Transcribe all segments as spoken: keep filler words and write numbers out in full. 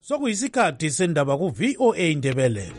Sokuyisikhathi sendaba ku V O A Ndebele.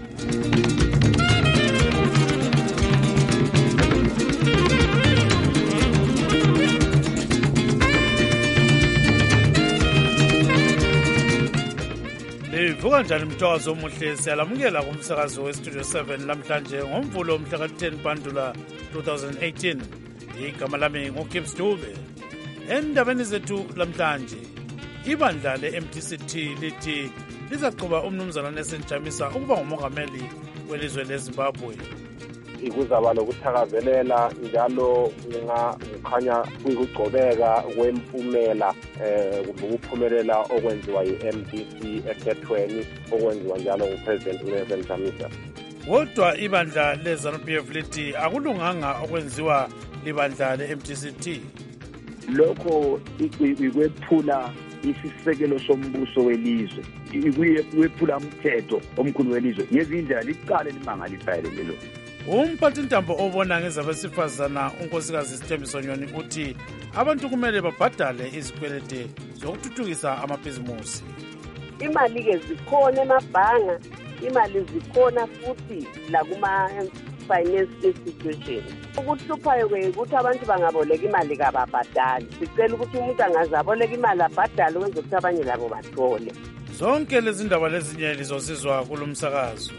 Livuka njani mthozo omuhle, siyalamukela kumsakazo we-Studio seven lamhlanje ngomvulo mhla ka ten Bandula twenty eighteen. Igama lami nguKips Dube. Endabeni zethu lamhlanje, ibandla le-M D C T lithi lizaqhuba umnumzana Nelson Chamisa ukuba ngumongameli welizwe leZimbabwe. Ikuzaba lokuthakazelela njalo kukhanya kuyikugcobeka kwempumela eh ukuphumelela okwenziwa yi-M D C ekhethweni okwenziwa njalo nguPresident Nelson Chamisa. Kodwa ibandla le-ZANU P F lithi akulunganga okwenziwa libandla le-M D C T. Lokho ikwephula isisekelo sombuso welizwe, ikwephula umthetho omkhulu welizwe ngezindlela liqale limangalisayo lelo. Umphathintambo obona ngezabesifazana unkosikazi Sithembiso Nyoni uthi abantu kumele babhadale izikwelede zokuthuthukisa amabhizimusi. Imali ke zikhona emabhanga, imali zikhona futhi la kuma finance institution. Ukuhluphayo ke ukuthi abantu bangaboleka imali kababhadali. Sicela ukuthi umuntu angazaboleka imali abhadale ukwenza ukuthi abanye labo bathole. Zonke lezi ndaba lezinye lizosizwa kulomsakazo.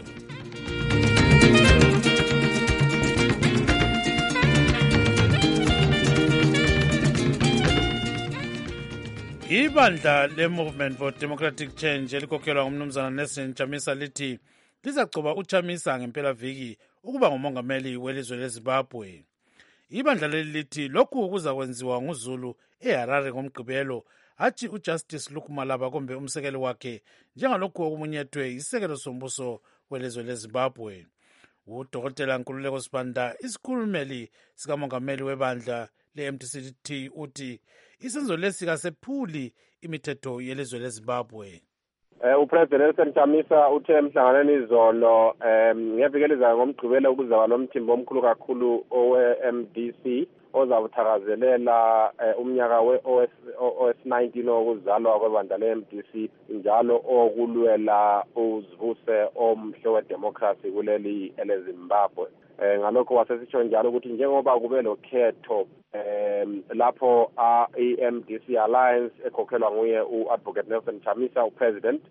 Ibandla le-Movement for Democratic Change elikhokhelwa ngumnumzana Nelson Chamisa lithi lizagcoba uChamisa ngempela viki ukuba ngumongameli welizwe leZimbabwe. Ibandla leli lithi lokhu kuzakwenziwa nguZulu eHarare ngomgqibelo, athi uJustice Luke Malaba kumbe umsekelo wakhe njengalokhu okumunyethwe isekelo sombuso welizwe leZimbabwe. UDokotela Nkululeko Sibanda, isikhulumeli sikamongameli webandla le-M D C T, uthi isenzo lesi kasephuli imithetho yelizwe leZimbabwe. Eh uPresident Nelson Chamisa uthe emhlanganweni izolo em ngevikeliza ngomgqibelo ukuzaba nomthimbo omkhulu kakhulu owe-M D C ozabuthakazelela umnyaka we-O S nineteen okuzalwa kwebandla le-M D C njalo okulwela uzivuse omhle wedemocracy kuleli eleZimbabwe. Eh ngalokho wasesitsho njalo ukuthi njengoba kube lokhetho em lapho i-M D C Alliance ekhokhelwa nguye uAdvocate Nelson Chamisa uPresident,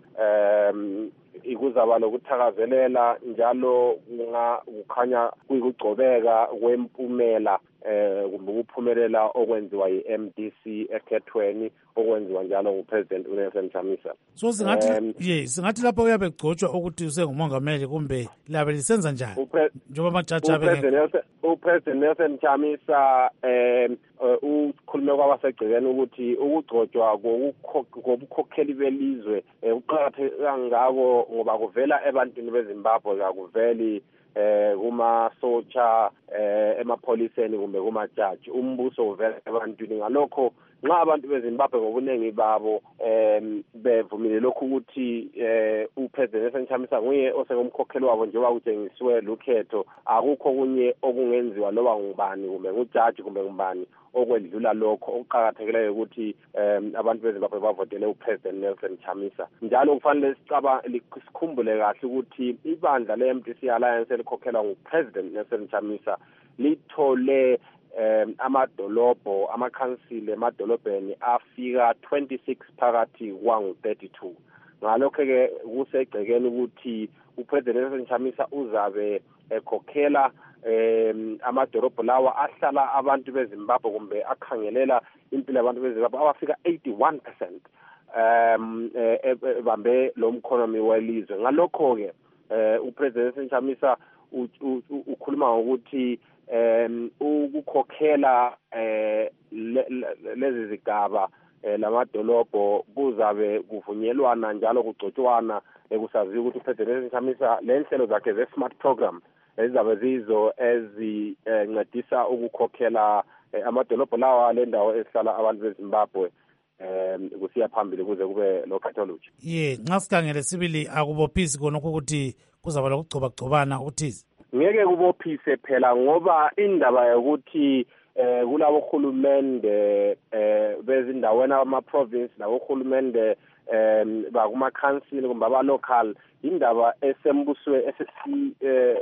em ikuzaba lokuthakazelela njalo kukhanya kuyikugcobeka kwempumela eh kumbe ukuphumelela okwenziwa yi-M D C ekhethweni okwenziwa njalo nguPresident Nelson Chamisa. So singathi um, ye singathi lapho uyabe egcotshwa ukuthi usengumongameli kumbe labe lisenza njani njengoba amajaji abe uPresident Nelson Chamisa em ukhulume kwabasegcikeni ukuthi ukugcotshwa ngobukhokheli belizwe uqhakatheka ngako ngoba kuvela ebantwini beZimbabwe akuveli eh kuma socha eh emapholiseni kumbe kuma judge. Umbuso uvela ebantwini, ngalokho nxa abantu beZimbabwe ngobunengi babo em bevumile lokhu ukuthi eh uPresident Nelson Chamisa nguye osengumkhokheli wabo njengoba kutshengisiwe lukhetho, akukho kunye okungenziwa loba ngubani kumbe ngujudge kumbe ngubani okwedlula lokho. Okuqhakathekileyo ukuthi um abantu beZimbabwe bavotele uPresident Nelson Chamisa. Njalo kufanele sicaba likhumbule kahle ukuthi ibandla le-M D C Alliance elikhokhelwa nguPresident Nelson Chamisa lithole um amadolobho amakhansile emadolobheni afika twenty-six phakathi kwangu thirty-two. Ngalokho ke kusegcekeni ukuthi uPresident Nelson Chamisa uzabe ekhokhela em amadolobho lawa ahlala abantu beZimbabwe kumbe akhangelela impilo yabantu beZimbabwe abafika eighty-one percent um bambe lo economy welizwe. Ngalokho ke uPresident Nelson Chamisa ukhuluma ngokuthi em ukukhokhela eh lezi zigaba lamadolobho kuzabe kuvunyelwana njalo kugcotshwana ekusaziwa ukuthi uPresident Nelson Chamisa lenhlelo zakhe ze-smart program ezizabe zizo ezincedisa ukukhokhela amadolobho lawa lendawo esihlala abantu beZimbabwe um kusiya phambili kuze kube lo cathology. Ye nxa sikhangele sibili akubophisi konke ukuthi kuzaba lokugcobagcobana uthize. Ngeke kubophise phela ngoba indaba yokuthi eh kulabo khulumende eh bezindaweni ama province labo khulumende um bakuma council kumbe aba local indaba esembuswe esesi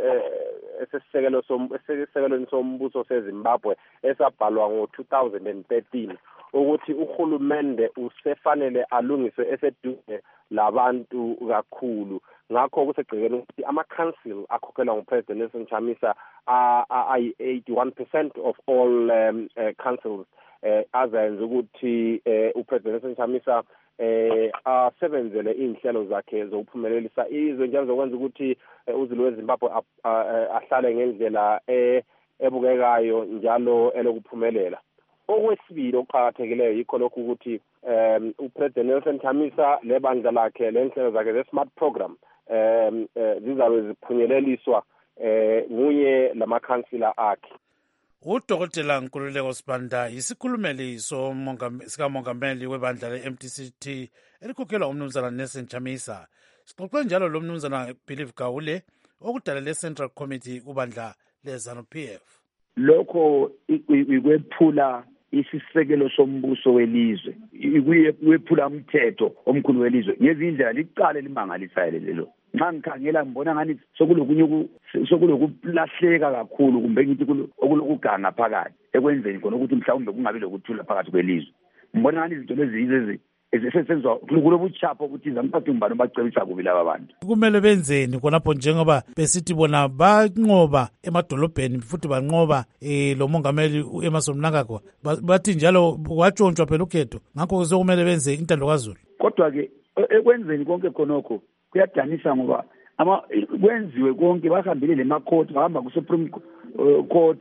esesisekelo somsekelweni sombuso seZimbabwe esabhalwa ngo two thousand thirteen ukuthi uhulumende usefanele alungise eseduze labantu kakhulu ngakho kusegcekeni ukuthi ama council akhokhelwa nguPresident Nelson Chamisa ayi eighty-one percent of all um, uh, councils uh, azenza ukuthi uh, uPresident Nelson Chamisa eh asebenzele inhlelo zakhe zokuphumelelisa izwe njalo zokwenza ukuthi uzulu weZimbabwe ahlale ngendlela ebukekayo njalo elokuphumelela. Okwesibili oqhakathekileyo yikho lokhu ukuthi um uPresident Nelson Chamisa lebandla lakhe lenhlelo zakhe ze-smart program um zizabe ziphunyeleliswa eh kunye lamakhansila akhe. Udokotela Nkululeko Sibanda yisikhulumeli sikamongameli webandla le-M D C T elikhokhelwa umnumzana Nelson Chamisa. Sixoxe njalo lo mnumzana Believe Gawule okudala le-Central Committee kubandla le-ZANU P F. Lokho ikwephula isisekelo sombuso welizwe, ikwephula umthetho omkhulu welizwe ngezindlela liqale limangalisayo lelo. Nxa ngikhangela ngibona ngani sokulokunye sokulahleka kakhulu kumbe ngithi okulokuganga phakathi ekwenzeni khona ukuthi mhlawumbe kungabi lokuthula phakathi kwelizwe. Ngibona ngani izinto lezi yize esesenzwa kulobuchapho ukuthi zamphathe umbani bacebisa kubi laba bantu. Kumele benzeni khonapho njengoba besithi bona banqoba emadolobheni futhi banqoba eh lo mongameli uEmmerson Mnangagwa bathi njalo watshontshwa phela ukhetho ngakho sokumele benze intando kaZulu. Kodwa ke ekwenzeni konke khonokho kuyadanisa ngoba ama kwenziwe konke bahambile lemakhothi bahamba ku Supreme Court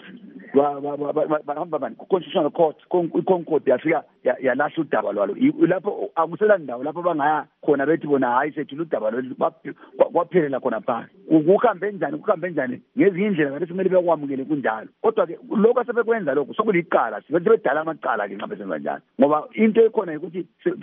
bahamba bani ku Constitutional Court iConcord yafika yalahla udaba lwalo lapho akusela ndawo lapho bangaya khona bethi bona hayi sethu udaba lwalo kwaphelela khona phansi ukuhambe njani ukuhambe njani ngezindlela ngathi kumele bekwamukele kunjalo. Kodwa ke lokho asebekwenza lokho sokuliqala sibe bedala amaqala ke nxa besenza njalo ngoba into ekhona ukuthi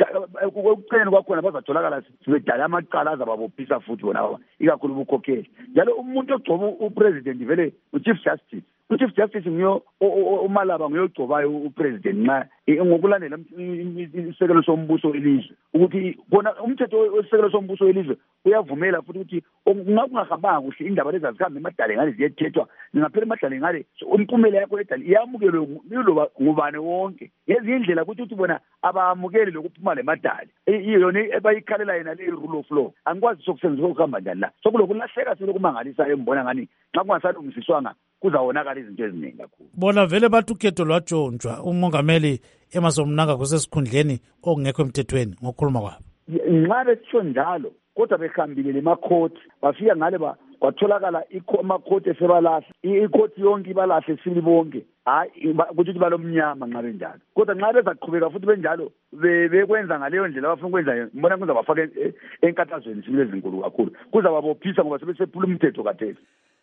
ukucela kwakhona bazatholakala sibedala amaqala azababophisa futhi bona ikakhulu ubukhokheli njalo umuntu ogcoba upresident vele uChief Justice uChief Justice ngiyo uMalaba ngiyogcobayo upresident nxa ngokulandela isekelo sombuso welizwe ukuthi bona umthetho wesekelo sombuso welizwe uyavumela futhi ukuthi ungakungahambanga kuhle indaba lezi azikhambe emadale ngale ziyethethwa ningaphela emadale ngale umphumela yakho edale iyamukelwe yiloba ngubane wonke ngezindlela ukuthi uthi bona abamukeli lokuphuma lemadale yona ebayikhalela yena le rule of law angikwazi sokusenza ukuhamba njani la sokulokulahleka silokumangalisa embona ngani nxa kungasalungisiswanga kuzawonakala izinto eziningi kakhulu. Bona vele bathi ukhetho lwatshontshwa umongameli Emmerson Mnangagwa kusesikhundleni okungekho emthethweni ngokukhuluma kwabo. Nxa besitsho njalo kodwa behambile lemakhothi bafika ngale kwatholakala amakhothi esebalahla ikhothi yonke ibalahle sibili bonke hayi kuthi balomnyama nxa benjalo. Kodwa nxa bezaqhubeka futhi benjalo bekwenza ngaleyo ndlela abafuna ukwenza ngibona kuzabafaka enkathazweni sibili ezinkulu kakhulu kuzababophisa ngoba sebesephula umthetho kathesi.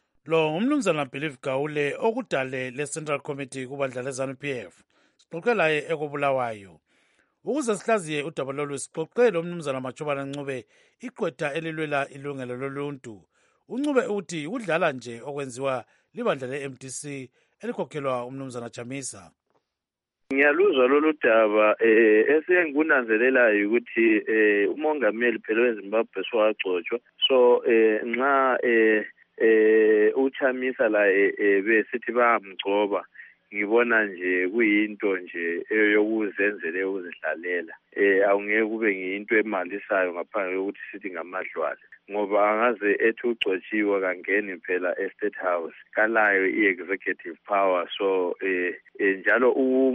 Lo umnumzana Believe Gawule okudale le-Central Committee kubandla le-ZANU P F sixoxe laye ekobulawayo. Ukuze sihlaziye udaba lolu sixoxe lo mnumzana Machobana Ncube iqwetha elilwela ilungelo loluntu. uNcube uthi udlala nje okwenziwa libandla le-M D C elikhokhelwa umnumzana Chamisa. Ngiyaluzwa lolu daba eh esengikunanzelelayo ukuthi eh umongameli phela weZimbabwe swagcotshwa so eh nxa eh eh uChamisa la besithi bayamgcoba ngibona nje kuyinto nje eyokuzenzele uzidlalela eh awungeke kube ngiyinto emalisayo ngaphandle ukuthi sithi ngamadlwane ngoba angaze ethi ugcotshiwe kangeni phela eState House kalayo iexecutive power so eh njalo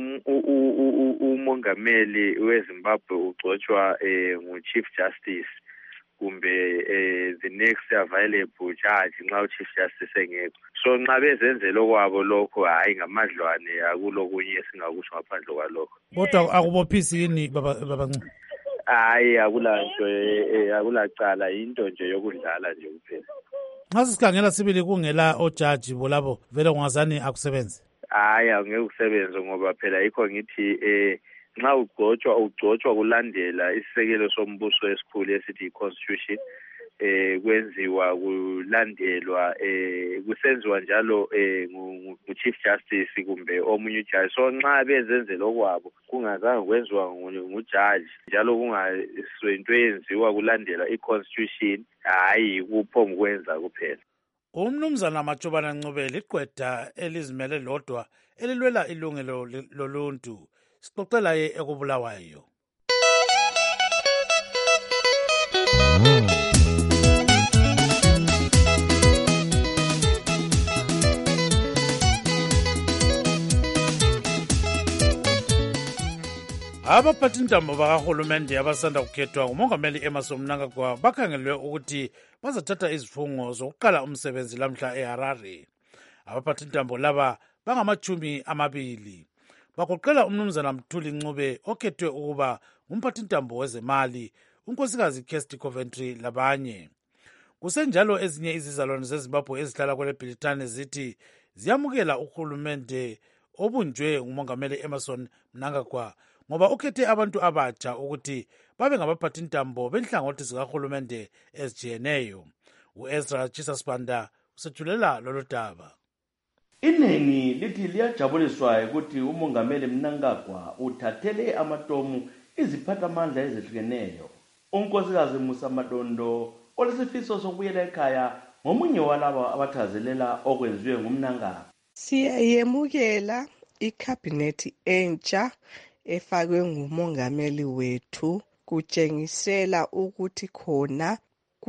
umongameli weZimbabwe ugcotshwa eh nguChief Justice kumbe eh the next available judge nxa uChief Justice engekho so nxa bezenzela okwabo lokho hayi ngamadlwane akulokunye esingakusho ngaphandle kwalokho. Kodwa akubophisi yini baba baba Ncube? Hayi akulanto akulacala into nje yokudlala nje kuphela. Nxa sikhangela sibili kungela ojaji bolabo vele ungazani akusebenze? Hayi angeke kusebenze ngoba phela yikho ngithi eh nxa ugcotshwa ugcotshwa kulandela isisekelo sombuso esikhulu esithi i-constitution eh kwenziwa kulandelwa eh kusenziwa njalo eh ngu-Chief Justice kumbe omunye ujaji. So nxa bezenzela okwabo kungazange kwenziwa ngujaji njalo kungaswento yenziwa kulandela i-constitution, hayi kuphonga kwenza kuphela. Umnumzana Matshobana Ncube iqweda elizimele lodwa elilwela ilungelo loluntu sixoxela ye ekubulawayo. Abaphathintambo bakahulumende abasanda kukhethwa ngumongameli Emmerson Mnangagwa bakhangelwe ukuthi bazathatha izifungo zokuqala umsebenzi lamhla eHarare. Abaphathintambo laba bangamachumi amabili. Bagoqela umnumzana Mthuli Ncube okhethwe ukuba ngumphathintambo wezemali, unkosikazi Kirsty Coventry labanye. Kusenjalo ezinye izizalwane zeZimbabwe ezihlala kwele Bhilitane zithi ziyamukela uhulumende obunjwe ngumongameli Emmerson Mnangagwa ngoba ukhethe abantu abatsha ukuthi babe ngabaphathintambo benhlangothi zikahulumende ezijiyeneyo. U-Ezra Chisasbanda usethulela lolu daba. Iningi lithi liyajabuliswa ukuthi umongameli Mnangagwa uthathele amatomu iziphathamandla ezehlukeneyo. Unkosikazi Musa Madondo olesifiso sokubuyela ekhaya ngomunye walabo abathazelela okwenziwe ngumNangagwa. Siyayemukela ikhabhinethi entsha efakwe ngumongameli wethu, kutshengisela ukuthi khona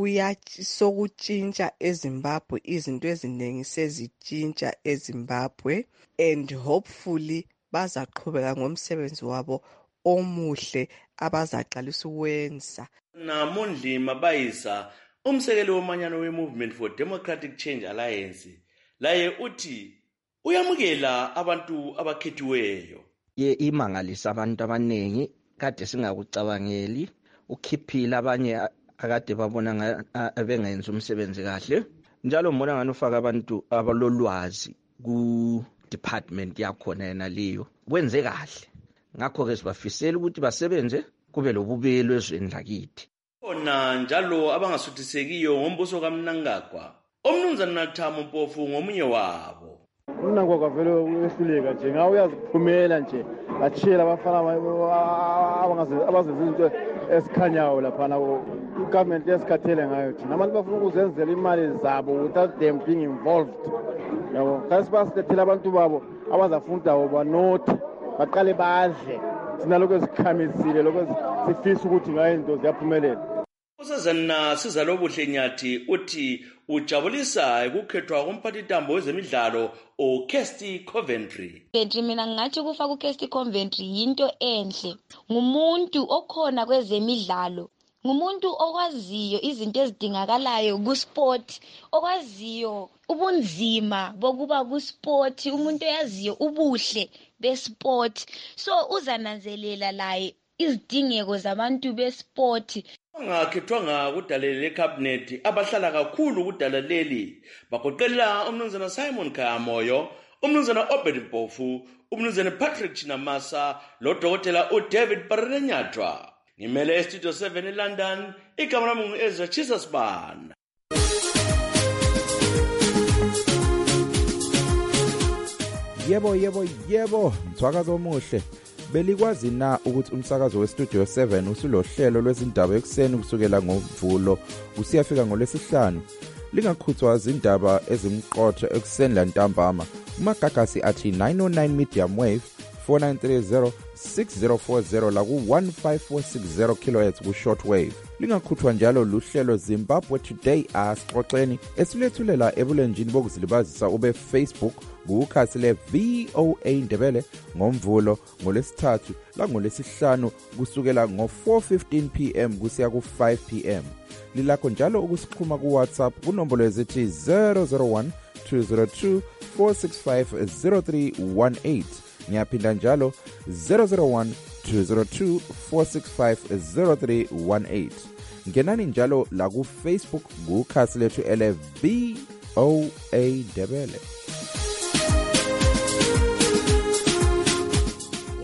kuyasokutshintsha eZimbabwe, izinto eziningi sezitshintsha eZimbabwe, and hopefully bazaqhubeka ngomsebenzi wabo omuhle abazaqalisa ukwenza. Namondli Mabayisa, umsekeli womanyano we-Movement for Democratic Change Alliance, laye uthi uyamukela abantu abakhethiweyo. Ye imangalisa abantu abanengi kade singakucabangeli, ukhiphila abanye akade babona bengenza umsebenzi kahle, njalo mbona ngani ufaka abantu abalolwazi ku department yakhona yena leyo kwenze kahle. Ngakho ke sibafisela ukuthi basebenze kube lobubelo ezweni lakithi. Khona njalo abangasuthisekiyo ngombuso kaMnangagwa, omnumzana Nathamo Mpofu ngomunye wabo. Mnangagwa vele uyehluleka nje, ngawe uyaziphumela nje achela abafana abazenza izinto esikhanyayo lapha nawo igovernment yesikhathele ngayo thina abantu bafuna ukuzenzela imali zabo without them being involved. Yabo kasi basithethela abantu babo abazafunda banothi baqale badle thina lokho esikhamisile lokho sifisa ukuthi ngayento ziyaphumelela. Usazana Sizalobuhle Nyathi uthi ujabulisa ukukhethwa komphathintambo wezemidlalo uKirsty Coventry. Coventry mina ngathi kufa kuKirsty Coventry yinto enhle. Ngumuntu okhona kwezemidlalo. Ngumuntu okwaziyo izinto ezidingakalayo kusport, okwaziyo ubunzima bokuba kusport, umuntu oyaziyo ubuhle besport. So uzananzelela laye izidingeko zabantu besport. Angakhethwanga kudaleli lecabinet abahlala kakhulu kudala leli bagoqela umnumzana Simon Khayamoyo, umnumzana Obed Mpofu, umnumzana Patrick Chinamasa lodokotela uDavid Parenyatwa. Ngimele estudio seven eLondon, igama lami ngu-Ezra Chisasbanda. Yebo yebo yebo, mthwakazo omuhle. Belikwazi na ukuthi umsakazo westudio seven usulohlelo lwezindaba ekuseni kusukela ngoMvulo usiyafika ngolwesihlanu. Lingakhuthwa izindaba ezimqotho ekuseni lantambama. Umagagasi athi nine oh nine medium wave four nine three zero six zero four zero la ku one five four six zero kilohertz ku shortwave. Lingakhuthwa njalo luhlelo Zimbabwe Today asixoxeni esilethulela ebulenjini bokuzilibazisa ube Facebook kukhasi le V O A Ndebele ngoMvulo ngolesithathu la ngolesihlanu kusukela ngo four fifteen p m kusiya ku five p m. Lilakho njalo ukusikhuma ku WhatsApp kunombolo ezithi zero zero one two zero two four six five zero three one eight. Ngiyaphinda njalo zero zero one two zero two four six five zero three one eight. Ngenani njalo la ku Facebook kukhasi lethu ele V O A Ndebele.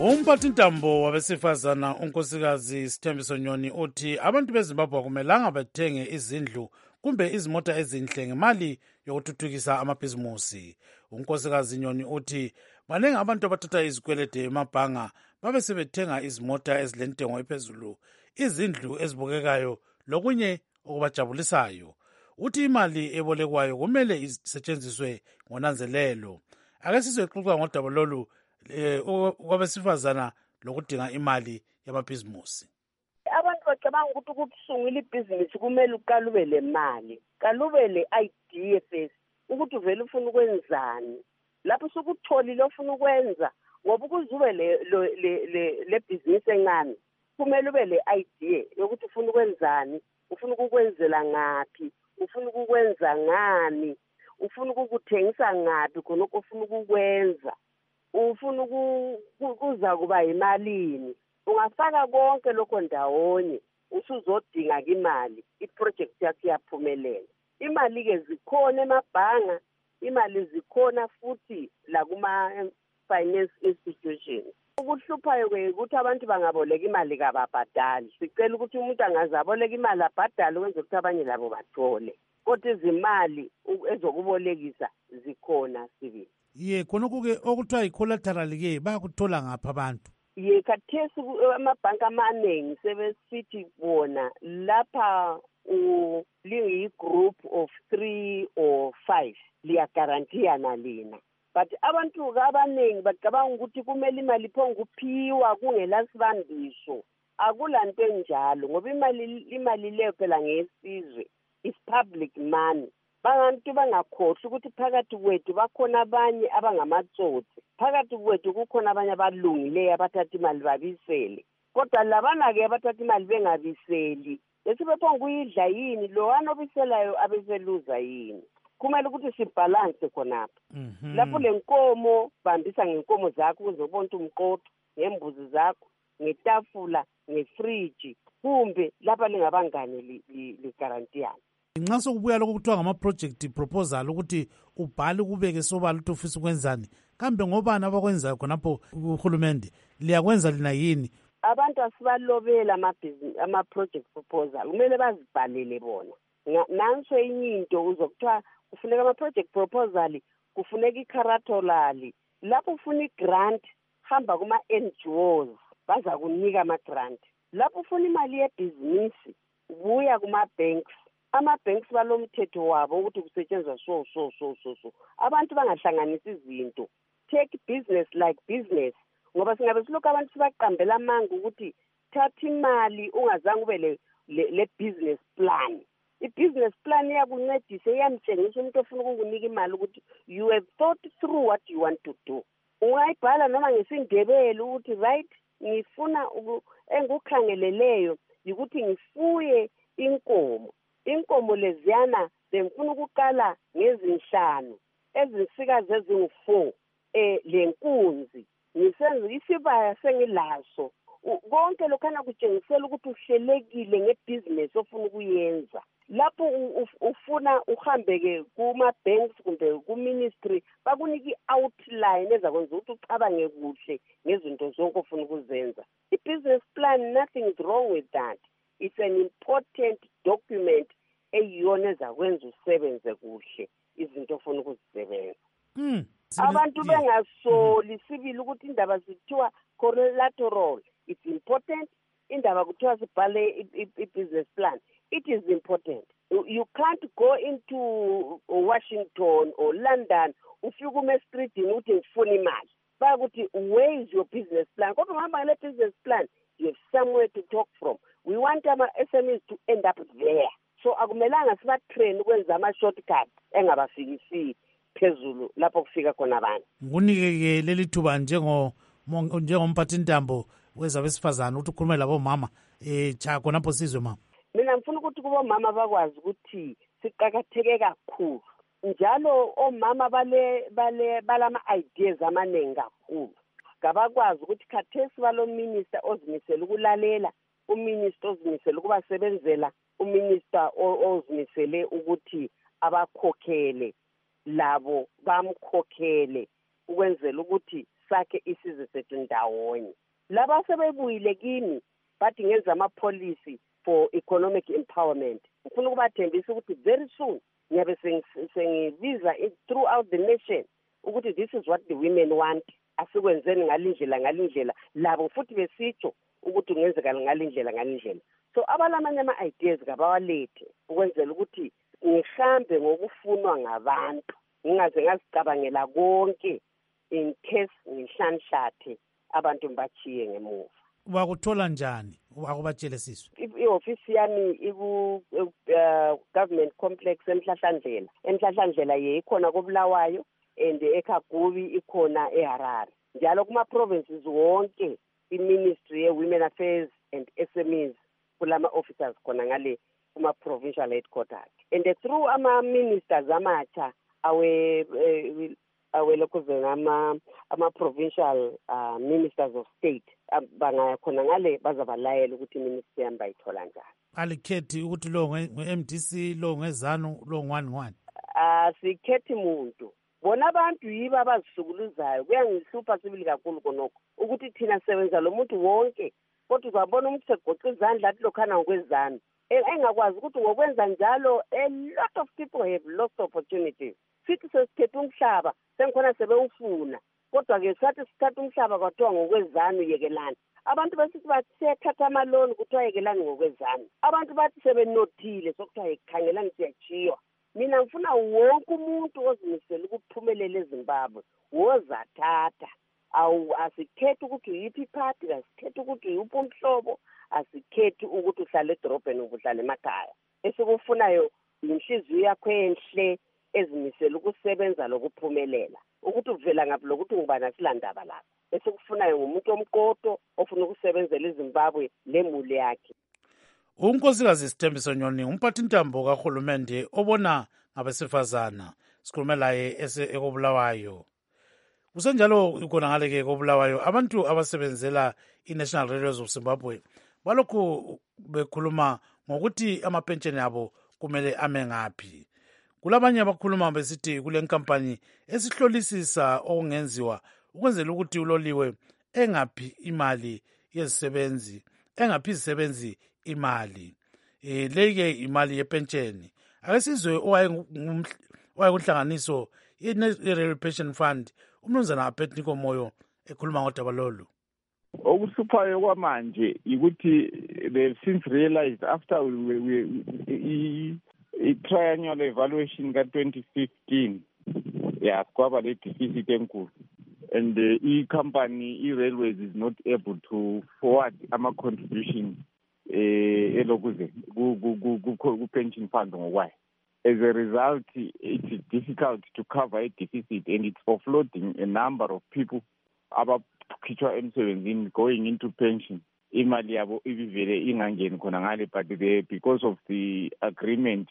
Umphathintambo wabesifazana unkosikazi Sithembiso Nyoni uthi abantu beZimbabwe akumelanga bathenge izindlu kumbe izimota ezinhle ngemali yokuthuthukisa amabhizimusi. Unkosikazi Nyoni uthi banenge abantu abathatha izikwelede emabhanga babe sebethenga izimota ezilentengo ephezulu, izindlu ezibukekayo lokunye okubajabulisayo. Uthi imali ebolekwayo kumele isetshenziswe ngonanzelelo. Ake sizexoxa ngodaba lolu kwabesifazana lokudinga imali yamabhizimusi. Abantu bacabanga ukuthi ukusungula ibhizinisi kumele uqale ube le mali, qale ube le idea first ukuthi uvele ufuna ukwenzani. Lapho sukutholile ofuna ukwenza ngoba ukuze ube le le le business encane kumele ube le idea yokuthi ufuna ukwenzani, ufuna ukukwenzela ngapi, ufuna ukukwenza ngani, ufuna ukukuthengisa ngapi khona ufuna ukukwenza, ufuna kuza kuba imalini. Ungafaka konke lokho ndawonye usuzodinga imali, iproject yakho iyaphumelela. Imali ke zikhona emabhanga, imali zikhona futhi la kuma finance institutions. Ukuhluphayo ke ukuthi abantu bangaboleka imali kababhadali. Sicela ukuthi umuntu angazaboleka imali abhadale wenze ukuthi abanye labo bathole. Kodwa izimali ezokubolekisa zikhona sibili. Ye khona kuke okuthiwa i-collateral ke bayakuthola ngapha abantu. Ye khathesi amabhanka amaningi sebesithi bona lapha liyi-group of three or five liyagarantiyana lina. But abantu abaningi bacabanga ukuthi kumele imali iphonga uphiwa kungelasibambiso. Akulanto enjalo ngoba imali imali leyo phela ngesizwe, is public money. Bantu bangakhohlwa ukuthi phakathi kwethu bakhona abanye abangamatsotsi, phakathi kwethu kukhona abanye abalungileyo abathatha imali babisele. Kodwa labana ke abathatha imali bengabiseli bese bephonga uyidla yini lo anobiselayo abeseluza yini. Kumele ukuthi sibalance khonapha. Lapho lenkomo bambisa ngenkomo zakho uzobona umqotho, ngembuzi zakho, ngetafula, ngefridge, kumbe lapha lingabangane ligarantiyana. Nxa sokubuya lokho kuthiwa ngama-project proposal ukuthi ubhale kubeke sobala ukuthi ufisa ukwenzani, kambe ngobani abakwenzayo khonapho uhulumende liyakwenza lina yini? Abantu asibalobela ama-project proposal, kumele bazibhalele bona. Nanso enye into uzokuthiwa kufuneka ama-project proposal, kufuneka i-karatorali. Lapho ufuna i-grant, hamba kuma-N G Os, baza kunika ama-grant. Lapho ufuna imali yebhizinisi, buya kuma-banks. Ama-banks balomthetho wabo ukuthi kusetshenzwa so so so so so. Abantu bangahlanganisa izinto. Take business like business. Ngoba singabe silokho abantu sibaqambela amanga ukuthi thatha imali ungazange ube le le business plan. I-business plan iyakuncedisa, iyamtshengisa umuntu ofuna ukukunika imali ukuthi you have thought through what you want to do. Ungayibhala noma ngesindebele ukuthi right ngifuna engukhangeleleyo ukuthi ngifuye inkomo. Inkomo leziyana bengifuna ukuqala ngezinhlanu ezisikazi ezingu-four eh lenkunzi ngisenza isibaya sengilaso konke lokhana kutshengisela ukuthi uhlelekile ngebhizinesi ofuna ukuyenza. Lapho ufuna uhambeke kuma-banks kumbe ku-ministry bakunika i-outline ezakwenza ukuthi ucabange kuhle ngezinto zonke ofuna ukuzenza. I-business plan, nothing is wrong with that. It's an important document eyiyona ezakwenza usebenze kuhle izinto ofuna ukuzisebenza. Mm. Abantu bengasoli sibili ukuthi indaba zithiwa collateral, it's important. Indaba kuthiwa sibhale i-business plan, it is important. You can't go into Washington or London ufike kuma-streetini uthi ngifuna imali. Bakuthi where is your business plan? Kodwa ungahamba ngale business plan, you have somewhere to talk from. We want our S M Es to end up there. So akumelanga sibatrain ukwenza ama-shortcut engabafikisi phezulu lapho kufika khona abantu. Ngunike-ke leli thuba njengo njengomphathintambo wezabesifazane ukuthi ukhulume labo mama eh cha khonapho sizwe mama. Mina ngifuna ukuthi kubo mama bakwazi ukuthi siqhakatheke kakhulu. Njalo omama bale bale balama ideas amaningi kakhulu. Ngabakwazi ukuthi khathesi balo minister ozimisela ukulalela, uminister ozimisela ukubasebenzela, uminister ozimisele ukuthi abakhokhele labo bamkhokhele ukwenzela ukuthi sakhe isizwe sethu ndawonye. Laba sebebuyile kimi bathi ngenza ama-policy for economic empowerment. Ngifuna ukubathembisa ukuthi very soon ngiyabe sengibiza throughout the nation ukuthi this is what the women want. Asikwenzeni ngalindlela ngalindlela labo futhi besitsho ukuthi kungenzeka ngalindlela ngalindlela. So abalamanye ama-ideas kabawalethe ukwenzela ukuthi ngihambe ngokufunwa ngabantu ngingaze ngazicabangela konke in case ngihlanhlathe abantu mbachiye ngemuva. Wakuthola njani akubatshele Siswa? I-ofisi yami iku government complex eMhlahlandlela. eMhlahlandlela ye ikhona koBulawayo and eKhagubi ikhona eHarare. Njalo kuma provinces wonke i-Ministry ye Women Affairs and S M Es kulama officers khona ngale kuma provincial headquarters. And through ama ministers amatsha awe awelokuzena ama ama provincial uh, ministers of state bangaya khona ngale bazabalayela ukuthi ministry yami bayithola njani. Alikhethi ukuthi lo nge-M D C lo ngezanu lo ngwani ngwani. Ah sikhethi umuntu. Bona abantu yiba abazisukuluzayo kuyangihlupha sibili kakhulu konoko ukuthi thina sebenza lo muntu wonke kodwa uzabona umuntu segoqa izandla athi lokhana ngokwezana. Engakwazi ukuthi ngokwenza njalo a lot of people have lost opportunities. Sithi sesikhethe umhlaba sengikhona sebewufuna kodwa ke sathi sithatha umhlaba kwathiwa ngokwezana uyekelana. Abantu basithi bathi sethatha amaloni kuthiwa yekelani ngokwezana. Abantu bathi sebenothile sokuthiwa yekhangelani siyachiwa. Mina ngifuna wonke umuntu ozimisela ukuphumelela eZimbabwe wozathatha. Awu asikhethi ukuthi uyiphi iphathi, asikhethi ukuthi uyiphi umhlobo, asikhethi ukuthi uhlala edorobheni ubuhlala emakhaya. Esikufunayo inhliziyo yakho enhle ezimisela ukusebenza lokuphumelela. Ukuthi uvela ngaphi lokuthi ngibana silandaba lapha. Esikufunayo ngumuntu omqoto ofuna ukusebenzela eZimbabwe lemuli yakhe. Unkosikazi Sithembiso Nyoni umphathi intambo kahulumende obona ngabesifazana sikhuluma laye ekobulawayo. Kusenjalo ikona ngale ke kobulawayo abantu abasebenzela iNational Railways of Zimbabwe balokhu bekhuluma ngokuthi amapensheni abo kumele ame ngaphi. Kulabanye abakhuluma besithi kule nkampani esihlolisisa okungenziwa ukwenzela ukuthi uloliwe engaphi imali yezisebenzi engaphi izisebenzi imali eh leke imali yepensheni akesizwe owayenhlanganiso i-Railway Pension Fund umnumzana Abednego Moyo ekhuluma ngodaba lolu. Okuhluphayo kwamanje ukuthi they since realized after we, we, we i-triennial evaluation ka twenty fifteen yeah kwaba le deficit enkulu and the i-company i-railways is not able to forward ama contributions eh elokuze ku pension fund ngokwayo. As a result, it's difficult to cover a deficit and it's offloading a number of people abakhitshwa emsebenzini going into pension. Imali yabo ibivele ingangeni khona ngale but they, because of the agreement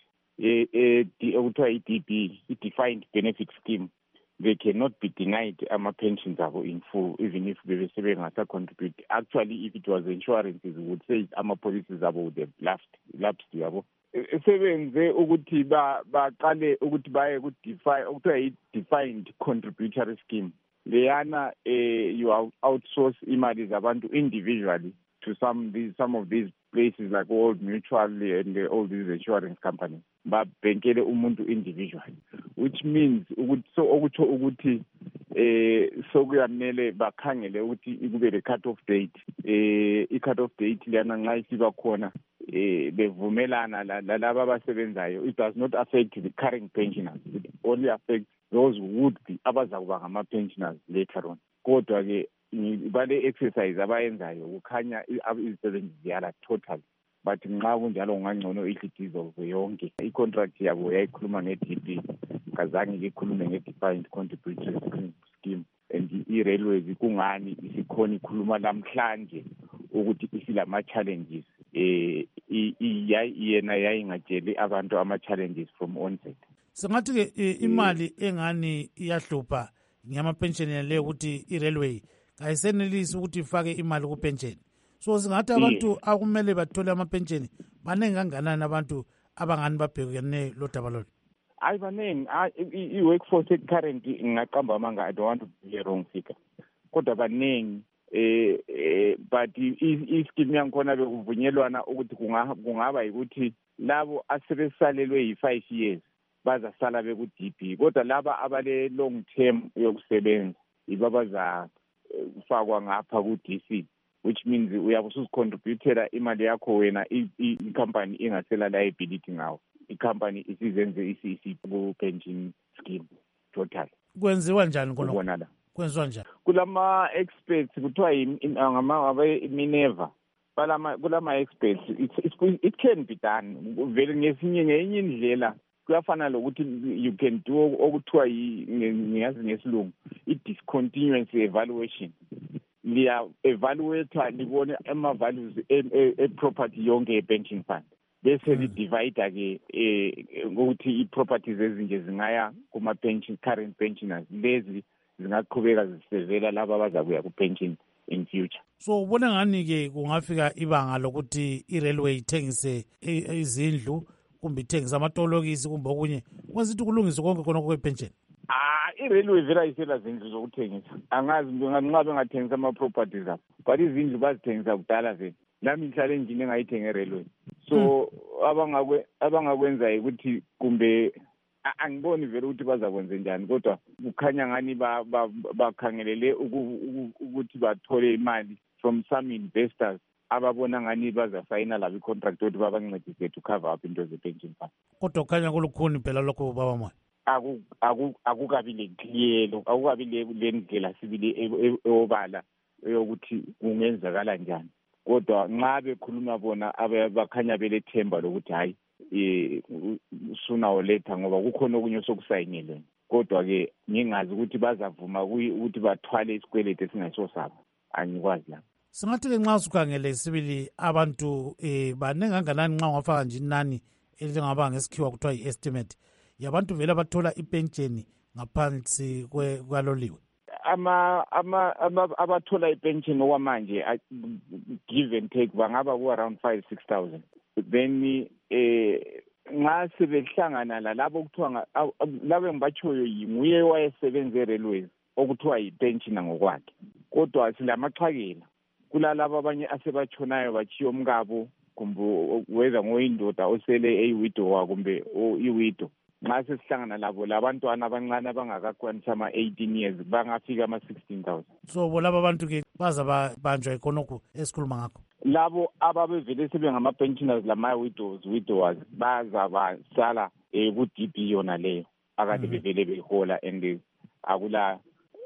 okuthiwa i-D B, i-defined benefit scheme, they cannot be denied ama-pensions abo in full even if bebesebengasa contribute. Actually, if it was insurances, we would say ama-policies abo would have lapsed, lapsed yabo. Sebenze ukuthi baqale ukuthi baye ku-define okuthiwa i-defined contributory scheme. Leyana you outsource imali zabantu individually to some these some of these places like Old Mutual and all these insurance companies. Babhenkele umuntu individually, which means ukuthi so okutsho ukuthi eh sokuyamele bakhangele ukuthi ikube le cut off date eh i cut off date lana nxa isiba khona eh bevumelana lalaba abasebenzayo. It does not affect the current pensioners, it only affects those who would be abazakuba ngama pensioners later on. Kodwa ke bale exercise abayenzayo kukhanya izisebenzi ziyala total, but nxa kunjalo ngangcono ihlikizo yonke. I-contract yabo yayikhuluma nge-D B kazange ikhulume nge-defined contributory scheme, and i-railways kungani isikhona ikhuluma namhlanje ukuthi isilama-challenges eh iyena yayingatsheli abantu ama-challenges from onset. Singathi ke imali engani iyahlupha ngamapensheni leyo ukuthi i-railway ayisenelisi ukuthi ifake imali kupensheni. So singathi abantu akumele bathole amapensheni baningi kanganani abantu abangani babhekene lo daba lolu? Hayi baningi. I-workforce currently ngaqamba amanga, I don't want to be a wrong figure, kodwa baningi eh eh but ischeme yangikhona bekuvunyelwana ukuthi kungaba ukuthi labo asebesalelwe yi five years bazasala beku D B, kodwa laba abale long term yokusebenza ibabaza ufakwa ngapha ku D C, which means uyabe usuzicontributela imali yakho wena i-company ingasela liability ngawo. I-company isizenze isisi ku pension scheme total. Kwenziwa njani khona? Kwenziwa njani? Kulama experts kuthiwa ngama Minerva. Balama kulama experts it can be done. Vele ngesinye ngenye indlela kuyafana lokuthi you can do okuthiwa ngiyazi ngesilungu i-discontinuous evaluation. Liya evaluate libone ama values e property yonke e pension fund. Bese li divide ke ukuthi i properties ezinje zingaya kuma pension current pensioners lezi zingaqhubeka zisevela laba abazakuya ku pension in future. So ubona ngani ke kungafika ibanga lokuthi i railway ithengise izindlu kumbe ithengise amatolokisi kumbe okunye kwenza ukuthi kulungiswe konke khona kwe pension? Ah, i-railway vela isela zindlu zokuthengisa. Angazi ngingabe ngathengisa ama-properties apho. But izindlu bazithengisa kudala vele. Nami ngihlale njini engayithenga e-railway. So abangakwe abangakwenza ukuthi kumbe angiboni vele ukuthi bazakwenza njani, kodwa kukhanya ngani bakhangelele ukuthi bathole imali from some investors ababona ngani bazasayina labo i-contract ukuthi babancedise to cover up into ze-pension fund. Kodwa kukhanya kulukhuni phela lokho baba moya. Aku aku akukabi le akukabi le ndlela sibili eobala eyokuthi kungenzakala njani, kodwa nxa bekhuluma bona abakhanya belethemba lokuthi hayi eh sooner or later ngoba kukhona okunye sokusayinele, kodwa ke ngingazi ukuthi bazavuma ukuthi bathwale isikwelete singasosaba, angikwazi la. Singathi ke nxa usukhangele sibili abantu eh banenganganani nxa ungafaka nje inani elingaba ngesikhiwa kuthiwa i-estimate yabantu vele bathola ipensheni ngaphansi kwaloliwe? ama ama abathola ipension okwamanje give and take bangaba ku around five six thousand. Then eh nxa sebehlangana lalabo kuthiwa labo engibatshoyo nguye wayesebenze e-railways okuthiwa yipension ngokwakhe, kodwa silamaxhakela kulalabo abanye asebatshonayo bachiyo umkabo kumbe whether ngoyindoda osele eyiwidow kumbe iwidow. Nxa sesihlangana labo labantwana abancane abangakakwanisa ama eighteen years bangafika ama sixteen thousand. So bolaba abantu ke baza banjwa ikhonokho esikhuluma ngakho? Labo ababevele sebengama pensioners lama widows widowers baza basala ku D B yona leyo akade bevele behola and akula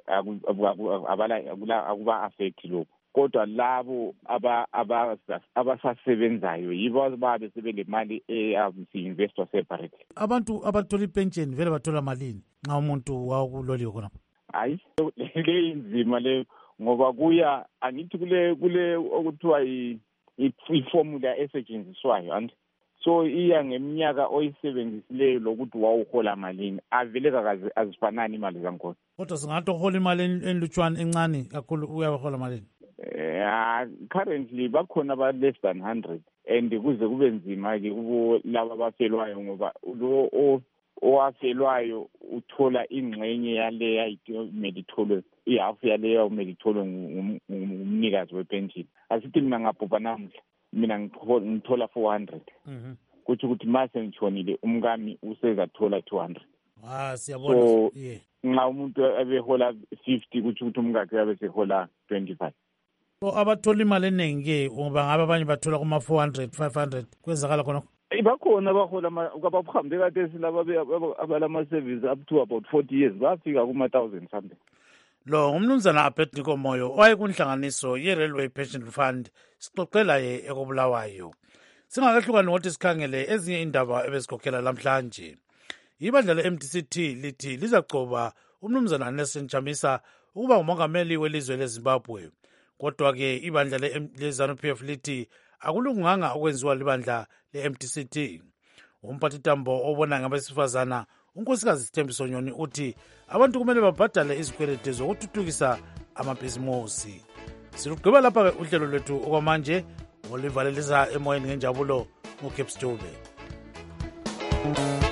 abala akula akuba affect lokho, kodwa labo aba abasasebenzayo yibo ababe sebele mali e-investor separately. Abantu abathola ipension vele bathola malini nxa umuntu wakuloliwe khona? Hayi le inzima le ngoba kuya angithi kule kule okuthiwa i-formula esetshenziswayo and so iya ngeminyaka oyisebenzisileyo lokuthi wawuhola malini avele kaze azifanani imali zankolo. Kodwa singathi uhola imali enlutshwana encane kakhulu uyahola malini? Uh, currently bakhona ba less than one hundred and kuze kube nzima ke kubo laba abafelwayo ngoba lo owafelwayo uthola ingxenye yale yayimeditholwe ihalf yale yayimeditholwe ngumnikazi wepension. Asithi mina ngabhubha namhla mina ngithola four hundred. Mhm. Kuthi ukuthi mase ngitshonile umkami usezathola two hundred. Ah siyabona. Yeah. Nxa umuntu abehola fifty kuthi ukuthi umkakhe yabe sehola twenty-five. So abathola imali eningi ke ngoba ngabe abanye bathola kuma four hundred five hundred kwenzakala khona? Bakhona bahola abahambe kade silaba abalama service up to about forty years bafika kuma thousand something. Lo ngumnumzana Abednego Moyo owayekunhlanganiso ye-Railway Pension Fund sixoxela ye ekobulawayo. Singakahluka ukuthi sikhangele ezinye indaba ebezikhokhela namhlanje. Ibandla le-M D C T lithi lizaccoba umnumzana Nelson Chamisa ukuba ngumongameli welizwe leZimbabwe. Kodwa ke ibandla le-ZANU-P F lithi akulunganga okwenziwa libandla le-M D C T. Umphathitambo obona ngabesifazana unkosikazi Sithembiso Nyoni uthi abantu kumele babhadale izikweleti zokuthuthukisa amabhizimusi. Silugqiba lapha ke uhlelo lwethu okwamanje olivalelisa emoyeni ngenjabulo ngoCape Stube.